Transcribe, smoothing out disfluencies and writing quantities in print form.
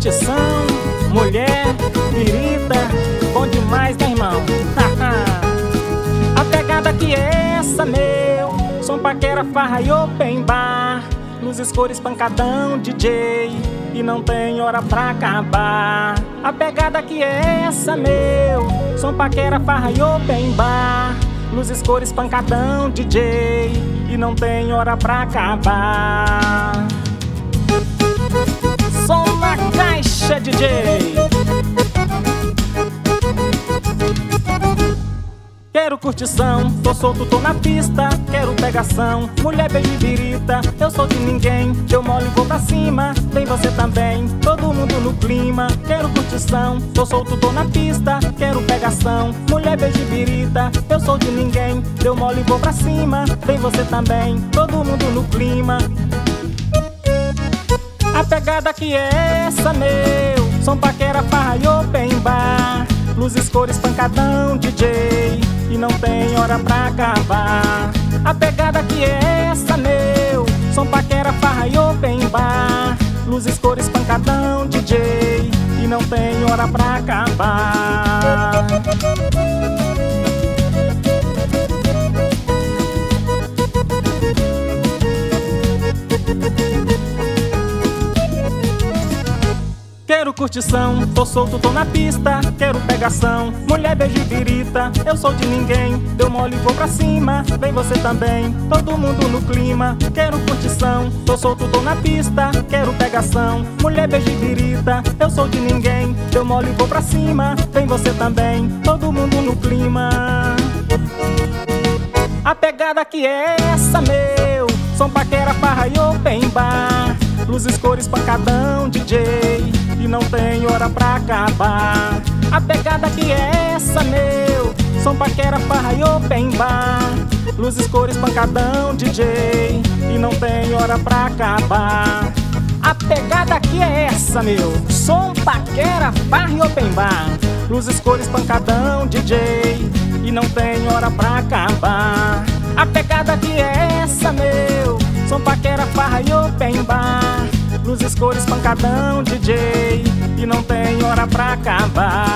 curtição, mulher, birita, bom demais, né, irmão? A pegada que é essa, meu? Som, paquera, farra e open bar, luzes, cores, pancadão, DJ, e não tem hora pra acabar. A pegada que é essa, meu? Som, paquera, farra e open bar, luzes, cores, pancadão, DJ, e não tem hora pra acabar. Som na caixa, DJ. Quero curtição, tô solto, tô na pista. Quero pegação, mulher, beijo e birita. Eu sou de ninguém, eu mole e vou pra cima. Vem você também, todo mundo no clima. Quero curtição, tô solto, tô na pista. Quero pegação, mulher, beijo e birita. Eu sou de ninguém, eu mole e vou pra cima. Vem você também, todo mundo no clima. A pegada que é essa, meu? Som, paquera, farra e open bar, luzes, cores, pancadão, DJ, e não tem hora pra acabar. A pegada que é essa, meu? Som, paquera, farra e open bar, luzes, cores, pancadão, DJ, e não tem hora pra acabar. Quero curtição, tô solto, tô na pista. Quero pegação, mulher, beijo e birita. Eu sou de ninguém, deu mole e vou pra cima. Vem você também, todo mundo no clima. Quero curtição, tô solto, tô na pista. Quero pegação, mulher, beijo e birita. Eu sou de ninguém, deu mole e vou pra cima. Vem você também, todo mundo no clima. A pegada que é essa, meu? Som, paquera, farra e open bar, luzes, cores, pancadão, DJ, e não tem hora pra acabar. A pegada que é essa, meu? Som, paquera, farra e open bar, luzes, cores, pancadão, DJ, e não tem hora pra acabar. A pegada que é essa, meu? Som, paquera, farra e open bar, luzes, cores, pancadão, DJ, e não tem hora pra acabar. A pegada que é essa, meu? Som, paquera, farra e open bar, luzes, cores, pancadão, DJ, e não tem hora pra acabar.